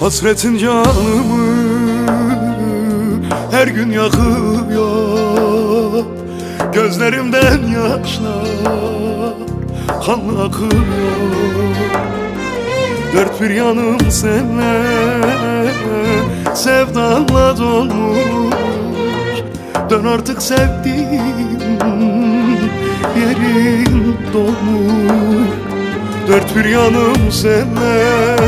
Hasretin canımı her gün yakıyor. Gözlerimden yaşlar kanla akıyor. Dört bir yanım seninle sevdanla dolmuş. Dön artık sevdiğim, yerin dolmuş. Dört bir yanım seninle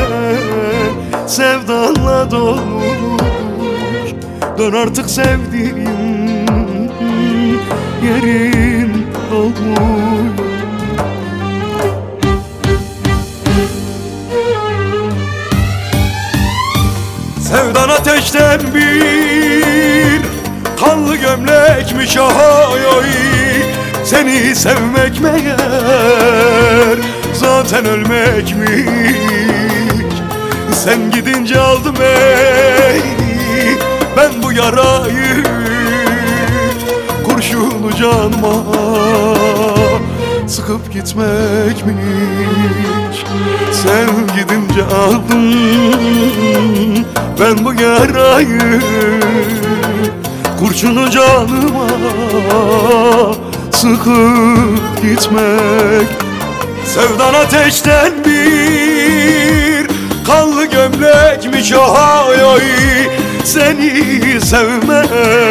sevdanla dolmuş. Dön artık sevdiğim, yerin dolmuş. Sevdan ateşten bir kanlı gömlekmiş ay. Seni sevmek meğer zaten ölmekmiş. Sen gidince aldım ey ben bu yarayı, kurşunu canıma sıkıp gitmekmiş. Sen gidince aldım ben bu yarayı, kurşunu canıma sıkıp gitmek. Sevdan ateşten bir kanlı gömlekmiş ay. Seni sevmek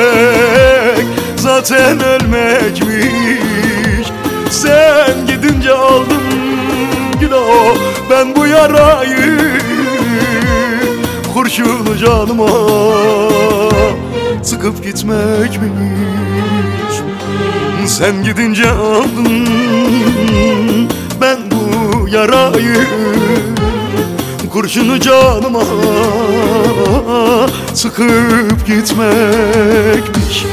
zaten ölmekmiş. Sen gidince aldım günah ben bu yarayı, kurşunu canıma sıkıp gitmekmiş. Sen gidince aldım ben bu yarayı, kurşunu canıma sıkıp gitmekmiş.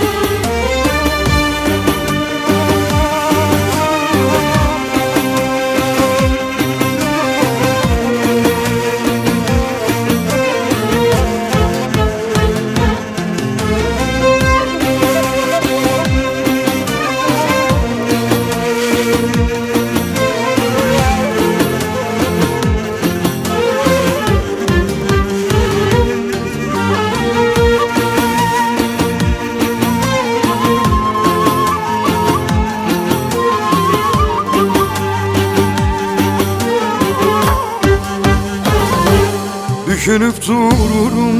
Düşünüp dururum,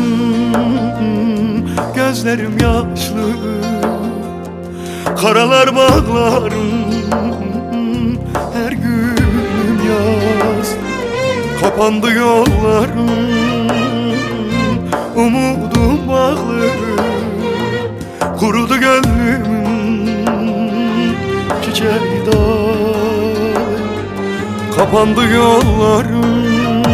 gözlerim yaşlı, karalar bağlarım, her günüm yaz. Kapandı yollarım, umudum bağlı, kurudu gönlümün çiçeği dal. Kapandı yollarım,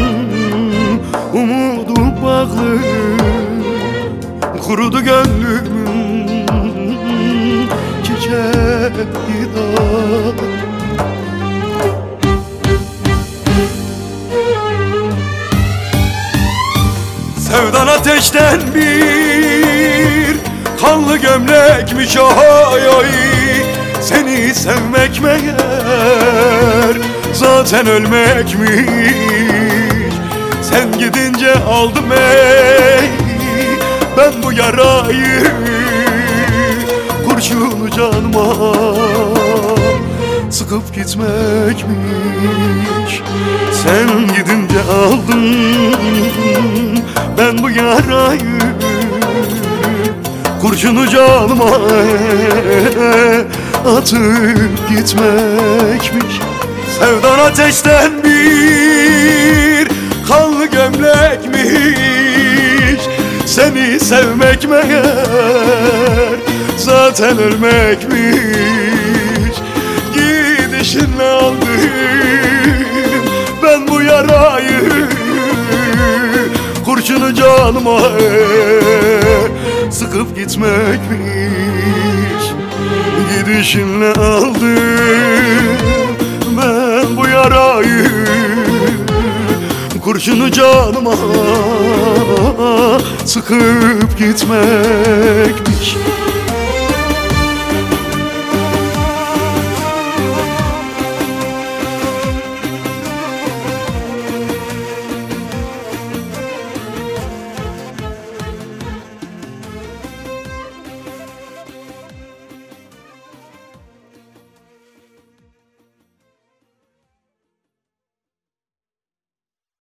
umudum bağlı, kurudu gönlümün çiçeği dal. Sevdan ateşten bir kanlı gömlekmiş ay. Seni sevmek meğer zaten ölmekmiş. Sen gidince aldım ey ben bu yarayı, kurşunu canıma sıkıp gitmekmiş. Sen gidince aldım ben bu yarayı, kurşunu canıma atıp gitmekmiş. Sevdan ateşten bir kanlı gömlekmiş. Seni sevmek meğer zaten ölmekmiş. Gidişinle aldım ben bu yarayı, kurşunu canıma sıkıp gitmekmiş. Gidişinle aldım ben bu yarayı, kurşunu canıma sıkıp gitmekmiş.